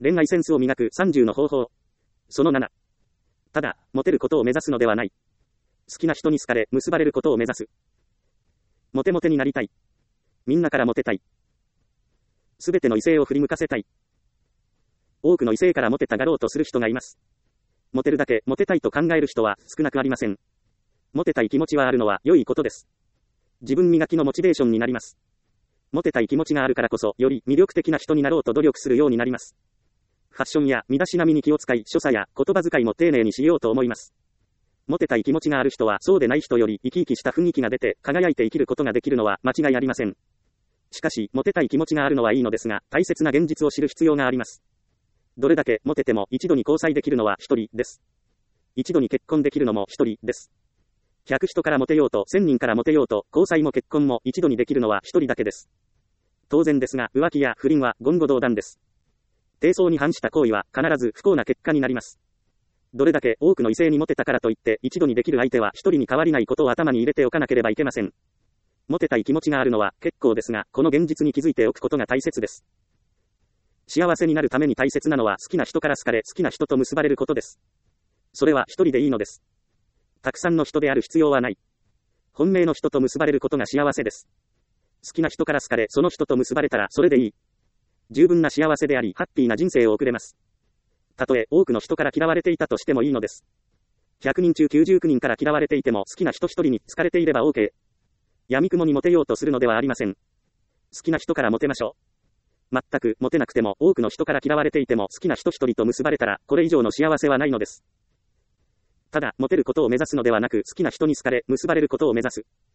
恋愛センスを磨く30の方法。その7。ただ、モテることを目指すのではない。好きな人に好かれ、結ばれることを目指す。モテモテになりたい。みんなからモテたい。すべての異性を振り向かせたい。多くの異性からモテたがろうとする人がいます。モテるだけ、モテたいと考える人は少なくありません。モテたい気持ちはあるのは良いことです。自分磨きのモチベーションになります。モテたい気持ちがあるからこそ、より魅力的な人になろうと努力するようになります。ファッションや身だしなみに気を使い、所作や言葉遣いも丁寧にしようと思います。モテたい気持ちがある人は、そうでない人より生き生きした雰囲気が出て、輝いて生きることができるのは間違いありません。しかし、モテたい気持ちがあるのはいいのですが、大切な現実を知る必要があります。どれだけモテても一度に交際できるのは一人です。一度に結婚できるのも一人です。100人からモテようと1000人からモテようと、交際も結婚も一度にできるのは一人だけです。当然ですが、浮気や不倫は言語道断です。低層に反した行為は必ず不幸な結果になります。どれだけ多くの異性にモテたからといって一度にできる相手は一人に変わりないことを頭に入れておかなければいけません。モテたい気持ちがあるのは結構ですが、この現実に気づいておくことが大切です。幸せになるために大切なのは好きな人から好かれ、好きな人と結ばれることです。それは一人でいいのです。たくさんの人である必要はない。本命の人と結ばれることが幸せです。好きな人から好かれ、その人と結ばれたらそれでいい。十分な幸せであり、ハッピーな人生を送れます。たとえ多くの人から嫌われていたとしてもいいのです。100人中99人から嫌われていても好きな人一人に好かれていれば OK。闇雲にモテようとするのではありません。好きな人からモテましょう。全くモテなくても多くの人から嫌われていても好きな人一人と結ばれたらこれ以上の幸せはないのです。ただ、モテることを目指すのではなく好きな人に好かれ、結ばれることを目指す。